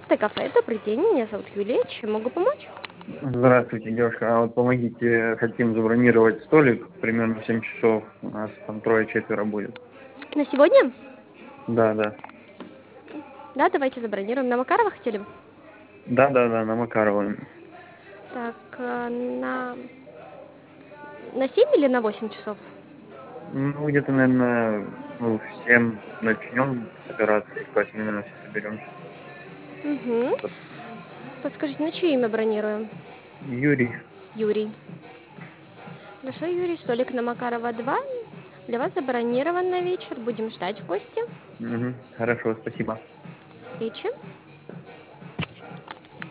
«Латте кафе». Добрый день, меня зовут Юлия. Чем могу помочь? Здравствуйте, девушка. А вот помогите, хотим забронировать столик примерно в 7 часов. У нас там трое-четверо будет. На сегодня? Да, да. Да, давайте забронируем. На Макарова хотели бы? Да, на Макарова. Так, на 7 или на 8 часов? Ну, где-то, наверное, в 7 начнем собираться, и к 8, наверное, все соберемся. Угу. Подскажите, на чье имя бронируем? Юрий. Юрий. Хорошо, Юрий, столик на Макарова 2. Для вас забронирован на вечер. Будем ждать в гости. Хорошо, спасибо. Встречи.